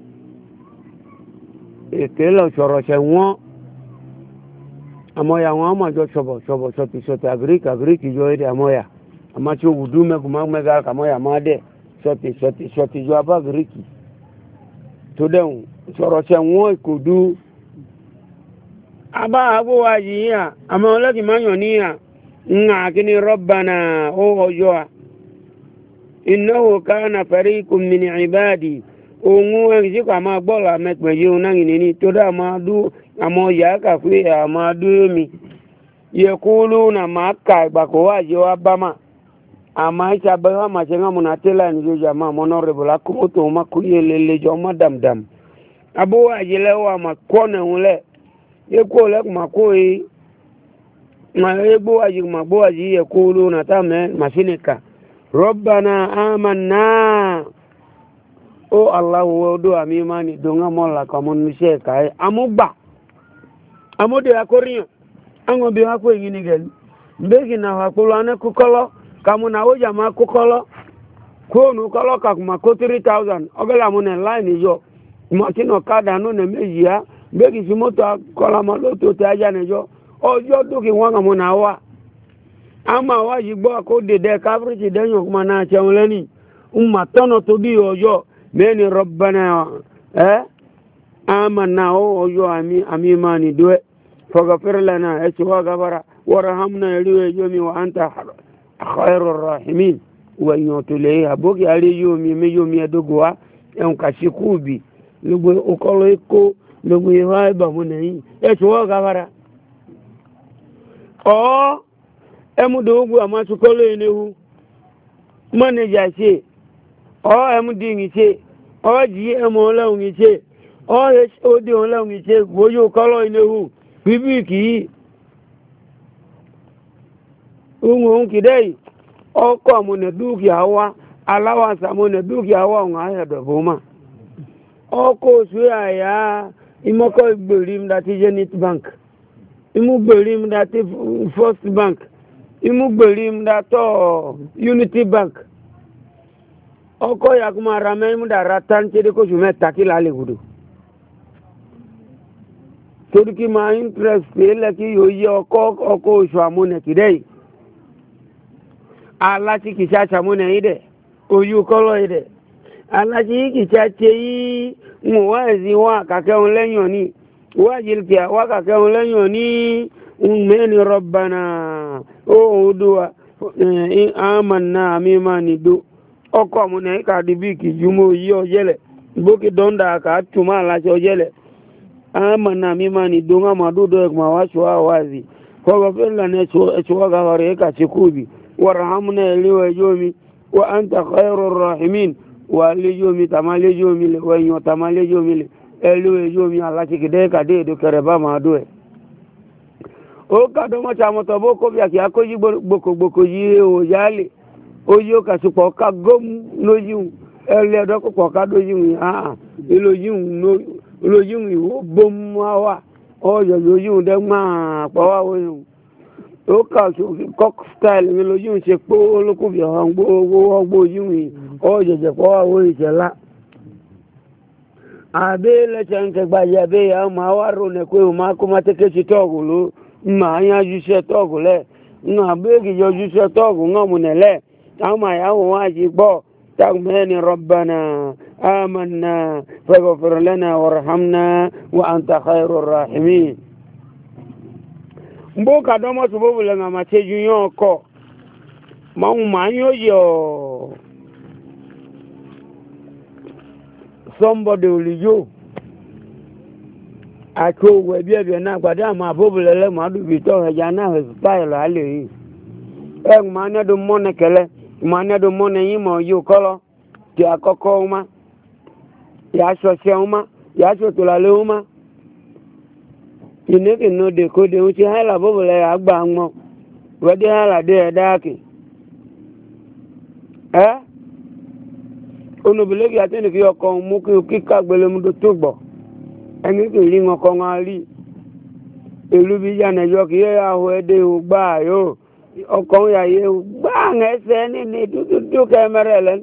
ekele sọ̀rọ̀ ṣe wọ́n àmọ́ya wọn àmọ́ àjọ ṣọ̀bọ̀ ṣọ̀bọ̀ ṣọ̀tì ṣọ̀tì àgíríkì àgíríkì yọ èdè àmọ́ya àmọ́ tí ó wùdú mẹ́kùn máa mẹ́ga àmọ́ya máa dẹ̀ ṣọ̀tì ṣọ̀tì ṣọ̀tì yọ abá àgíríkì tó dẹ̀hùn sọ̀rọ̀ ṣe wọ́n ìkòdú abá àgbò wa yìí à àmọ́ ọlọ́kì máa yàn níyà ń àkíní rọ́bànà ó ọjọ́ à ìnáwó káànà fẹ́rí kùmìnì ìbáàdì ohun ẹ̀rí kò máa gbọ́rọ̀ àmẹ́pẹ̀ yìí ohun náà ní tó dá máa dú àmọ́ ìyá kàfé àmọ́ dúró mi yẹ kó lóun máa ka ìgbàkọ̀ wá yẹ wá bá mà àmọ́ ìṣe abẹ́rẹ́ wà máa ṣe ń hàmùnà tẹ́lẹ̀ ní ojú àmọ́ àmọ́ náà rẹ̀ bọ̀lá kó mọ́tò wọn kó yẹ lélẹ́jọ́ ọmọ dàmdàm abówó àjẹlẹ̀ wà máa kọ́ ọ̀nà òun lẹ̀ yẹ kó lẹ́kùn máa kó yìí máa yẹ gbó àjẹ máa gbó àjẹ yẹ kó lóun àtàmẹ́ màṣínì kà rọ́bànà àmànà o Allahu do ami mani donga mola kamun se kai amugba amude akoriyo ango bi hako yini gel mbegi na hakulu ane kukolo kamuna oja ma kukolo konu kolo ka kuma ko three thousand ogala mune line yo makino kada no ne mejia mbegi simoto kola maloto te aja ne jo ojo duki wanga muna wa ama wa jigbo ko de de coverage de yo kuma na chewleni umma tono to bi ojo meni rabbana eh amanna o yo ami ami mani do faghfir lana aswa gabara warhamna yaliwe yomi wa anta khairur rahimin wa yutulay aboki ali yomi me yomi adogwa en kashikubi lugo okolo eko lugo iwa ba munai aswa gabara o emudo ogu amasukolo enehu manager se ọ ẹmúdí ìrìnṣẹ́ ọ jí ẹmọ ọlọ́run ìṣẹ́ ọ òdí ọlọ́run ìṣẹ́ gbóyó kọ́lọ́ inéhù bíbí kìí ohun ohun kìdẹ́ yìí ọkọ̀ àmúnẹ̀ dúkìá wá aláwàsà àmúnẹ̀ dúkìá wá ọ̀hún ayọ̀dọ̀bọ̀ mà ọkọ̀ oṣù àyà ìmọ̀kọ̀ ìgbèrè ìmúdàtí zenith bank ìmúgbèrè ìmúdàtí first bank ìmúgbèrè ìmúdàtọ̀ unity bank ọkọ ya kuma ramẹ mu da ratan cede ko jume takila ale gudu torí kí máa interest ele ki yo ye ọkọ ọkọ oṣù amune kidei alati ki cha chamune ide oyu kolo ide alati ki cha chei mo wa zi wa ka ke on leyan ni wa jil ki wa ka ke on leyan ni umeni rabbana o udwa amanna mimani du ọkọ̀ múnẹ̀ ìkàdì bí kì jùmọ̀ yí ọjẹ́lẹ̀ gbókè dọ́ndà àkà túnmọ̀ aláṣẹ ọjẹ́lẹ̀ àmànà mímọ̀ ní dóngà màdúdó ẹgbà wá ṣọ́wà wáàzì kọ́gọ́ fẹ́lá ní ẹ̀ṣọ́wà gàwàrẹ̀ ẹ̀kà sí kúbi wàrà hàmúnà ẹ̀lẹ́wọ̀ ẹjọ́ mi wà á ń takọ̀ ẹ̀rọ rahimin wà lẹ́jọ́ mi tàmá lẹ́jọ́ mi lẹ̀ wẹ̀yàn tàmá lẹ́jọ́ mi lẹ̀ ẹ̀lẹ́wọ̀ ẹjọ́ mi aláṣẹ kìdẹ́ ẹ̀kàdé èdè kẹrẹ bá máa dó ẹ̀. ó kàdọ́mọ́ sàmọ́tọ̀ bó kóbi àkì akójí gbòkògbòkò yí ò yálè oyi o kasi pọ̀ ká gom lóyún ẹlẹ́ ọ̀dọ́kọ̀ pọ̀ ká lóyún ah lóyún ìwò bom wa ọ̀yọ̀ lóyún dẹ́ máa pọ̀ wá wọ́yún ó kà cock style ní lóyún ṣe pé olókùnfì ọ̀hún gbówó ọgbó yún ọ̀jẹ̀jẹ̀ pọ̀ wá wọ́yún ìṣẹ̀lá àbẹ́ lẹ́sẹ̀ ń kẹgbà yẹ abẹ́ yà máa wá rò ní pé o máa kó máa tẹ́kẹ́ sí tọ́ọ̀gù ló máa yájú iṣẹ́ tọ́ọ̀gù lẹ̀ ń àbẹ́ kìí yọjú iṣẹ́ tọ́ọ̀gù ń ọ̀mù nẹ̀lẹ́ أما يهو واجب تغمين ربنا آمنا فاغفر لنا وارحمنا وأنت خير الراحمين mboka domo subobu lenga mateju yoko mau manyo yo somebody ulijo ako webi ebi na gbada ma bobu lele ma du bito heja na style ale yi e ma na do monekele mane do mone yi mo yu kolo ti akoko ma ya so seuma ya so to la leuma ine ke no de ko de uti hala bobo le agba mo we de hala de daaki eh ono bele ki atene ki oko mu ki ki ka gbele mu do to gbo eni ki ri won ko ngari elu bi ya na yo ki ya ho ede o gba yo oko ya ye gba ngese ni ni du du ke merelen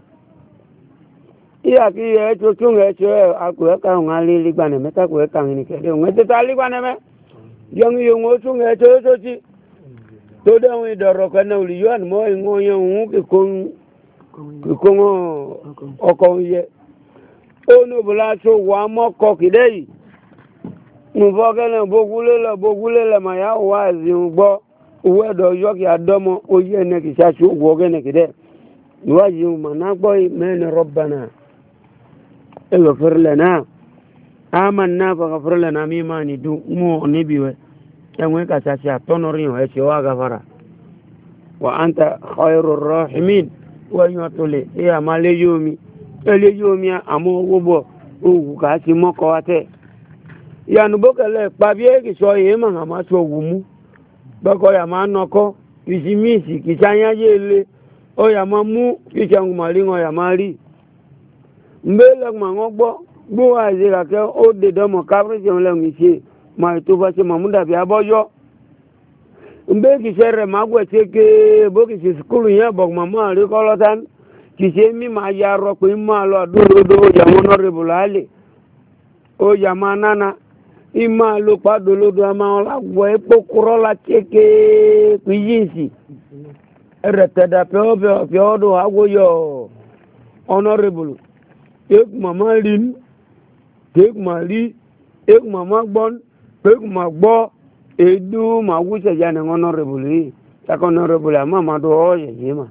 iya ki ye to tun e che aku e ka ngali li gba ne meta ku e ka ni ke de ngete ta li gba ne me yong yo ngo tun e to to ti to de wi doro ka na uli yo an mo ngo yo un ki kon ki kon oko ye onu bula so wa mo ko ki de yi nu bo ke na bo gule le bo gule le ma ya wa zi gbo uwe do yo ki adomo o ye ne ki sa so wo ke ne ki de wa ji ma na gbo me ne rabbana اغفر لنا آمنا فغفر لنا مما ندو مو نبيوه يوم كاساسيا تنورين ويسي واغفر وأنت خير الراحمين ويوتولي يا مالي يومي اللي يومي أمو وبو وكاسي موكواته يا نبوك اللي بابيه كسوه يما هما سوغمو بكو يا ما نوكو كسيميسي كسانيا يلي او يا ما مو كسانغ مالين او يا مالي mbele ma ngogbo gbo azira ke o de domo kabri je le ngi ma to ba se mamuda bi abojo mbe ki sere ma gwe teke bo ki se skulu ya bo mama ri kolotan ki se mi ma ya ro pe ma lo do do ya honorable ale o ya manana ima lo pa do lo do ma la gwe epo kuro la teke ku yinsi eretada pe o pe o do ago yo honorable ek mama rin ek mali ek mama gbon ek ma gbo edu ma wuse ya ne honorable ta honorable mama do oye yema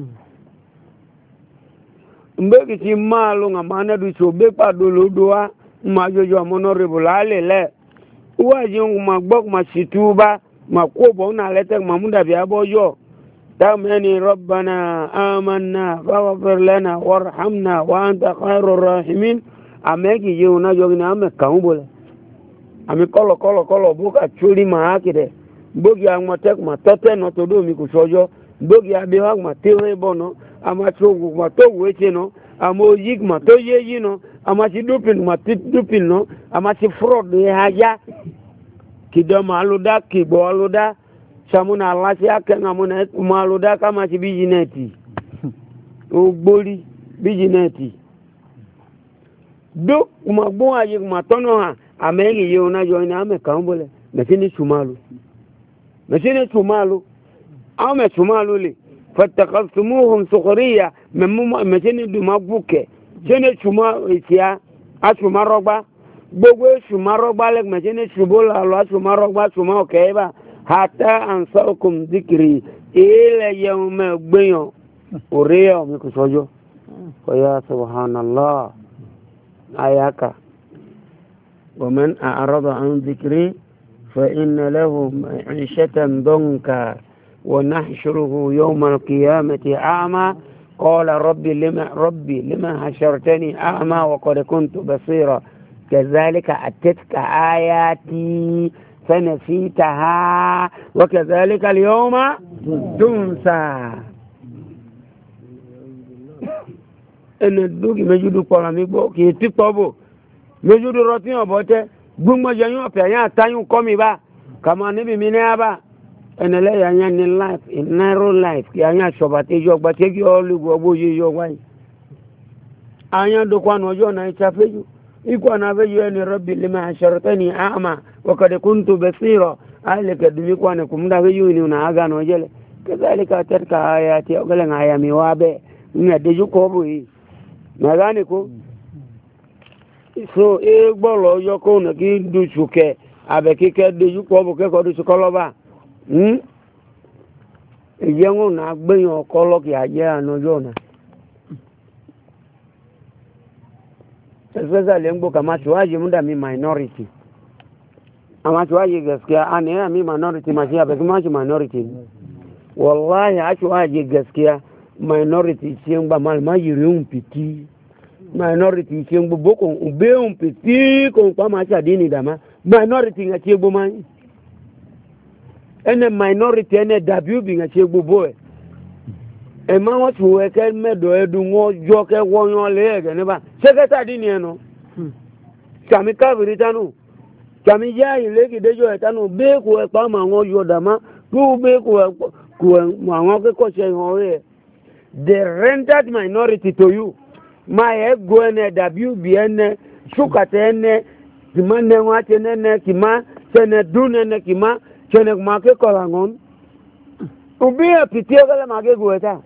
mbe ki ti ma lo nga mana du so be pa do lo do wa ma jojo honorable ale le wa ji ma gbo ma situba ma ko bo na lete ma munda bi abojo تامني ربنا آمنا فاغفر لنا وارحمنا وأنت خير الراحمين أميكي يونا جوغنا أمي كامبولا أمي كولو كولو كولو بوكا تشولي ما هكذا بوكي أغما تك ما تتن نتدو ميكو سوجو بوكي أبيوك ما تيوه بونو أما تشوغو ما توغويتي نو أما ييك ما تويي نو أما تدوبين ما تدوبين نو أما تفرود يهاجا كده مالو دا كيبو دا samuna alasi ake ngamuna maluda kama si bijineti ugbori bijineti do kumagbo aje kumatono ha amegi yona joina ame kambole mesini chumalu mesini chumalu ame chumalu li fattakhastumuhum sukhriya memma mesini dumabuke sene chuma isia asuma rogba gbogbo suma rogba le mesini chubola lo asuma rogba suma okeba hata ansaukum dhikri ila yawma gbeyan oreyo mi ko sojo ko ya subhanallah ayaka wa man a'rada an dhikri fa inna lahu ma'ishatan danka wa nahshuruhu yawma al-qiyamati a'ma qala rabbi lima rabbi lima hashartani a'ma wa qad kuntu basira kadhalika atatka ayati فنسيتها وكذلك اليوم تنسى ان الدوك مجود قرامي بو كي تيتوبو مجود روتين اوبوته gbogbo yẹn ọ̀pẹ̀ yẹn àtàyùn kọ́ mi bá kàmá níbi mi ní abá ẹnì lẹ́yìn àyàn ní life in narrow life kí àyàn àṣọ̀bàtẹ́jọ́ gbàtẹ́jì ọlùgbọ́ bó yẹ yọ wáyé àyàn dọ́kwánu ọjọ́ náà ìṣàfẹ́jù ikú àná àfẹ́jù ẹni rọ́bì lè máa ṣọ̀rọ̀tẹ́ni àmà وقد كنت بصيرا أهلك دميك وانا كمدا فيوني ونعاقان وجل كذلك تلك آياتي أقول آيامي وابي من الدجو كوبوي مغانيكو so e gbolo yo ko na ki du suke abe ki ke deju ko bo ke ko du suko loba hm e yenun na gbeyan ko lo ki aje anu yo na especially ngbo kama tuaje munda mi minority ama tuaje gaskiya ane mi minority ma shi abe kuma shi minority wallahi a tuaje gaskiya minority shi ba mal ma yiri un piti minority che ngbo ko ube un peti ko pa ma cha dini dama minority nga che gbo man ene minority ene w bi nga che gbo boy e ma won tu e ke medo edu won jo ke won yon le ege ne ba seketa dini eno kami ka britanu kami ya ile ki dejo etanu be ko e pa ma won yo dama ku be ko ku ma won ke ko se yon re the rendered minority to you my ego ene w bi ene shukate ene kimane wate nene kima chene dunene kima chene ma ke ko rangon ubi e pitie gele ma ge go eta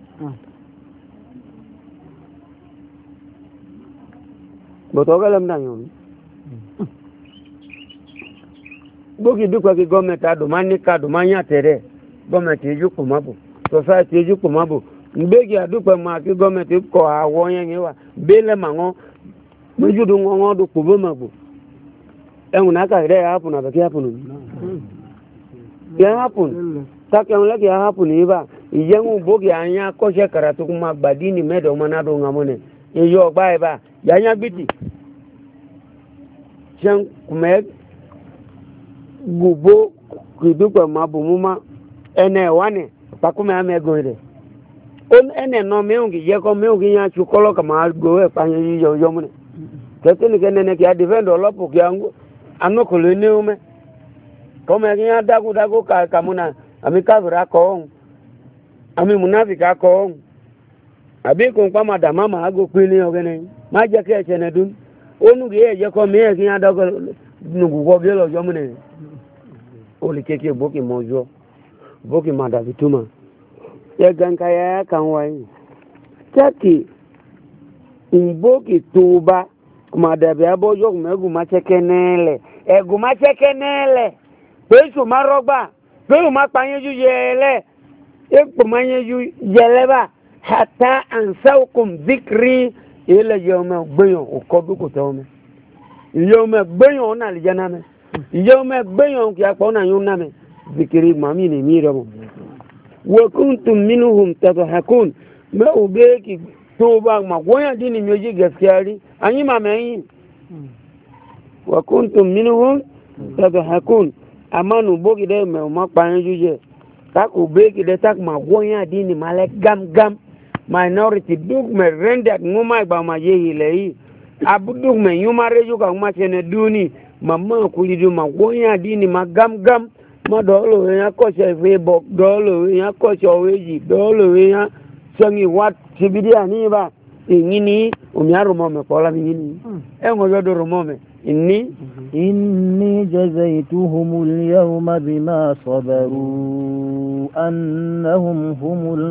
boto gele mna yon bogi dukwa ki government ado mani ka do manya tere government eju ko mabo society eju ko mabo mbegi adukwa ma ki government ko awo yen wa bele mango meju do ngo do ko bo mabo en na ka re happen na ki happen ya happen ta ke on la ki happen iba iyengu bogi anya ko se karatu kuma badini medo manado ngamone eyo gba iba yanya biti jan kuma gubo kidukwa mabumuma ene wane pakume amego ire on ene no meungi yeko meungi nya chukolo kama go e panye yo yo mune teteni kenene ki advendo lopo ki angu anoko le ne ume kome nya dagu dagu ka kamuna amikavira ko ami munafika ko abi ko pa madama ma ago pini ogene ma je ke chene dun onu ge je ko me ki nya dagu nugu go gelo yo mune oli keke boki mojo boki mada vituma ya ganka ya kan wai taki imboki tuba mada be abojo megu machekenele egu machekenele pesu marogba pesu mapanyeju yele epo manyeju yeleba hata ansaukum dhikri ile yoma gbeyon okobi ko tawme yoma gbeyon na lijana me iyo me gbeyon ki apo na yun na me zikiri mami ni mi ramo wa kuntum minhum tadhakun ma ubeki toba ma goya dini myoji gaskiyari anyi ma mai wa kuntum minhum tadhakun amanu bogi de me ma pan juje tak ubeki de tak ma goya dini male gam gam minority dug me rendered nguma ba ma yehi lei abudug me yuma reju ka ma chene duni mama kulidu ma gonya dini ma gam gam ma dolo ya ko se facebook dolo ya ko so weji dolo ya sangi wat tibidi ani ba ingini umiaro mome pola ngini e ngo yodo romome inni inni jazaituhumul yawma bima sabaru annahum humul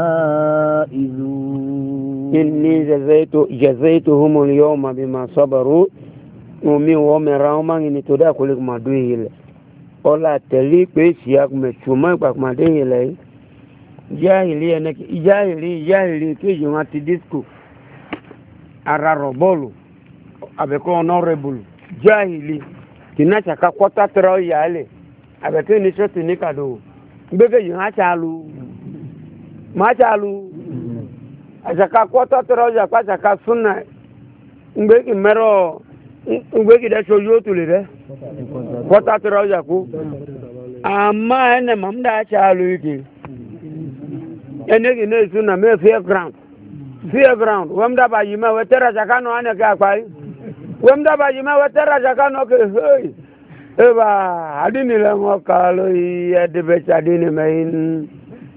faizun inni jazaitu jazaituhumul yawma bima sabaru omi wo mera ma ngini to da kulik ma do ile ola teli pe si akume chuma pa ma de ile jahili ene jahili jahili ke yo ati disco ara robolu abeko honorable jahili kinacha ka kwata tro yale abeke ni shoti ni kado mbeke yo acha lu ma cha lu acha ka kwata tro ya pa cha ka sunna mbeke mero ngweki da soyo tule de kota tro ya ku ama ene mamda cha lu iki ene ki ne sunna me fair ground fair ground wamda ba yima wetera zakano ane ka kwai wamda ba yima wetera zakano ke hey eba adini le ngo kalo ya de be adini main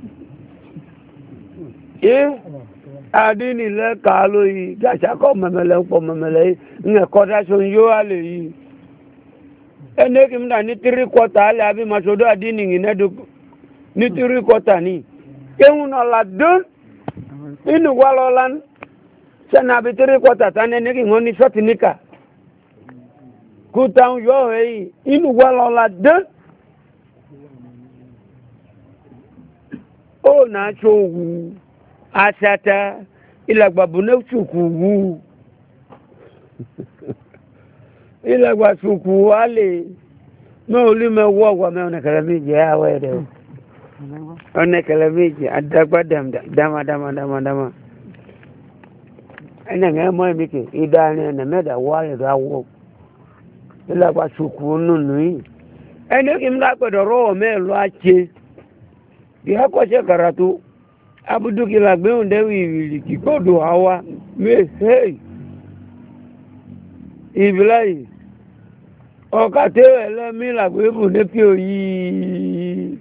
e adini le kalo yi gacha ko memele ko memele nge koda so yo ale yi ene ki mda ni three quarter ale abi masodo adini ngine do ni three quarter ni ehun ola don inu walolan sana bi three quarter tan ene ki ngoni short nika kutan yo yi inu walola don o na chowu asata ilagba bune chukuwu ilagba chukuwu wale me oli me wo gwa me ona kala meji awe de ona kala meji adagba dam dama dama dama dama ene nge mo mi ke idani ene meda wale da wo ila kwa chuku nunu yi ene kimda ko do ro me lo ache ya ko che karatu abudu kila gbe unde wi ki ko do hawa me hey ibilai o ka te ele mi la gbe bu ne pi oyi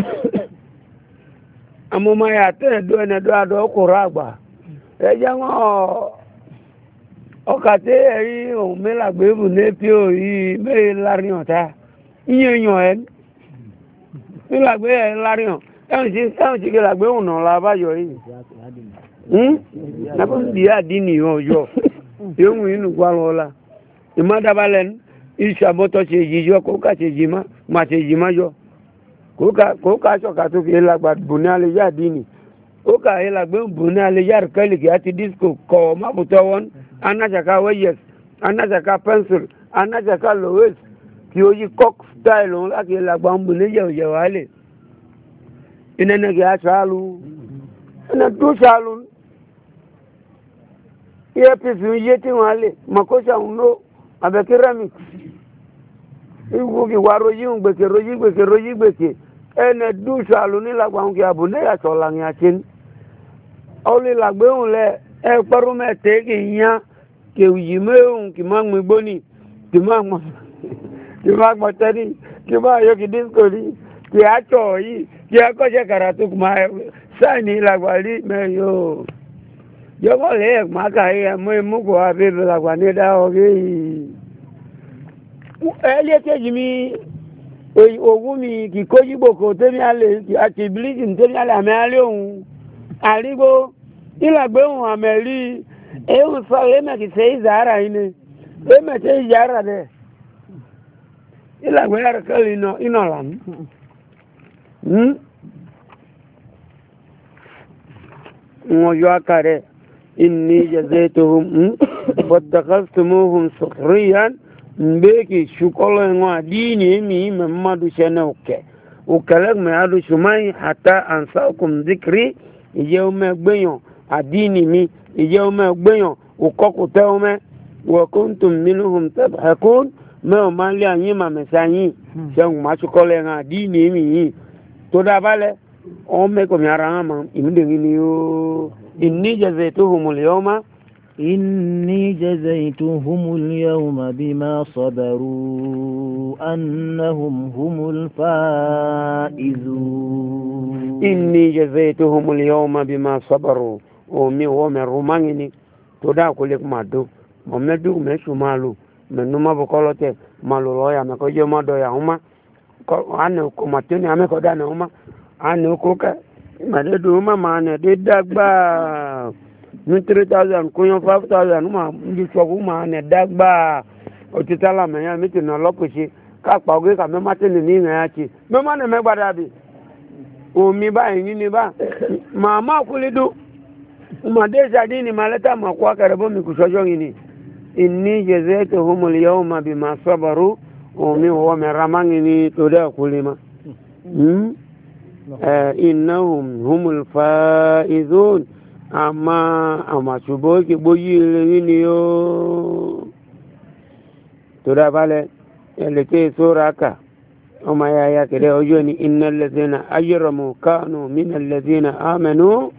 amoma ya te do ene do ado ko ragba ẹjẹ́ wọn ọkàtí ẹ̀rí ohun mẹ́làgbébù ní pí o yìí mẹ́rin láríyàn ta yíyàn ẹ̀ mẹ́làgbé ẹ̀ láríyàn ẹ̀hùn tí kẹlàgbé òun náà lábáyọ̀ yìí nàbọ̀ sí àdínì ọjọ́ yóò mú inú gbárùn-ún ìmọ́dábálẹ̀ ìṣàbọ̀tọ̀ ṣe yíyọ kó ká ṣe jìmá má ṣe jìmá yọ kó ká ṣọ̀kà tó fi lágbàdùn ní alẹ́ yá àdínì oka hela gbe bune ale yar kali ki ati disco ko mabuto won anachaka weyes anachaka pencil anachaka lowes ki oyi cock style on la ki la gba bune je je wale inene ki asalu ina tu salu ye pe fi yeti wale makosa uno abe ceramic iwu ki waro yi ngbe ke roji gbe ke roji gbe ke ene du salu ni la gba ki abune ya so la nya chin ọlẹ́ làgbéhùn lẹ ẹ pẹ́rú mẹ́tẹ́ kì í yán kì í mẹ́hùn kì máa gbìn gbóni kì máa mọ̀ kì máa gbọ́ tẹ́lí kì máa yọ kì dínkù ní kì á tọ̀ yìí kì á kọ́ṣẹ́ kàràtú kì máa sáìní làgbàlí mẹ́yọ. jọ́bọ̀ lé ẹ̀ máa kà yẹ mú imúkọ̀ abébẹ̀ làgbà ní dáhọ́ yìí. ẹ lé kejì mi òwú mi kì kó yígbò kò tẹ́mi alẹ́ àti ìbílíjì tẹ́mi alẹ́ àmì alẹ́ òun àrígbó ìlàgbé ohun àmẹ́rí ehun sọ lẹ́mẹ̀kì sẹ́ ìzàárà iné lẹ́mẹ̀kì ìzàárà dẹ̀ ìlàgbé yàrá kẹ́lì iná lànà wọ́n yọ aka rẹ̀ inni jazaytuhum wattakhaftumuhum sukhriyan mbeki shukolo ngo adini mi mamadu shene uke ukelek me adu shumai hatta ansaukum dhikri ìjẹ́ ọmọ ẹgbẹ́yàn àdínì mi ìjẹ́ ọmọ ẹgbẹ́yàn òkọ́kùtẹ́ ọmọ wọ̀kúntùm nínú ẹkún mẹ́wọ̀n máa ń lé àyín màmẹ́sà yìí ṣẹ́gun máa ṣùkọ́lẹ̀ ẹ̀hàn àdínì mi yìí tó dábálẹ̀ ọmọ ẹkọ̀ mi ara hàn máa ìmúdèmí ni ó ìní jẹ́sẹ̀ tó hùmùlẹ̀ ọmọ. إني جزيتهم اليوم بما صبروا أنهم هم الفائزون إني جزيتهم اليوم بما صبروا ومي ومي رومانيني تودا كولك مادو ومدو مشو مالو منو ما بقولته مالو لويا مكوجي ما دويا هما أنا كوماتوني أنا كودانا هما أنا كوكا مدو هما ما أنا ديدابا ní three thousand kúnyán five thousand ma ń sọ́kú ma ní dágbà òtítàlà mẹ́yàn mítì náà lọ́pùsí káàpà ogé kà mẹ́má tí ní ìrìn àti mẹ́má ní mẹ́gbàdà bí omi báyìí ní ní bá ma má kúlé dó ma dé ìsàdí ní ma lẹ́tà ma kó akẹrẹ bó mi kù sọ́jọ́ yìí ni ìní jẹ́zẹ́ tó humul yawma bí ma sọ́bàrú omi wọ́ mẹ́ra má ní tó dẹ́ kúlé ma innahum humul faizun ama ama subo ki boyi le ni o to da bale ele ke suraka o ma ya ya kede ojo ni innal ladhina ajramu kanu min alladhina amanu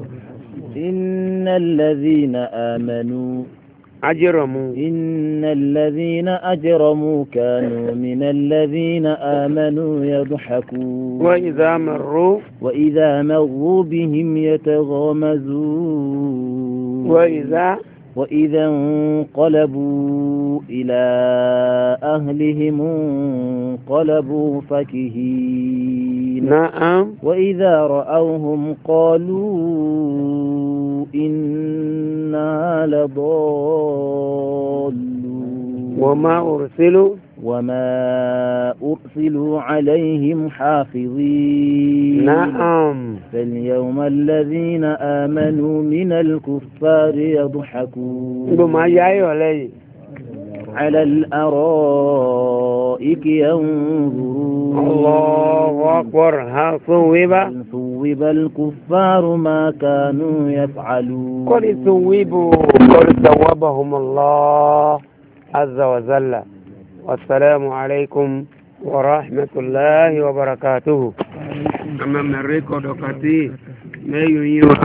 innal ladhina amanu أجرموا إن الذين أجرموا كانوا من الذين آمنوا يضحكون وإذا مروا وإذا مروا بهم يتغامزون وإذا وإذا انقلبوا إلى أهلهم انقلبوا فكهين نعم وإذا رأوهم قالوا إنا لضالون وما أرسلوا وما أرسلوا عليهم حافظين نعم فاليوم الذين آمنوا من الكفار يضحكون بما جاي عليه على الأرائك ينظرون الله أكبر هل ثوب هل ثوب الكفار ما كانوا يفعلون قل ثوبوا قل ثوبهم الله عز وجل والسلام عليكم ورحمة الله وبركاته أما من ريكو دوكاتي ما يو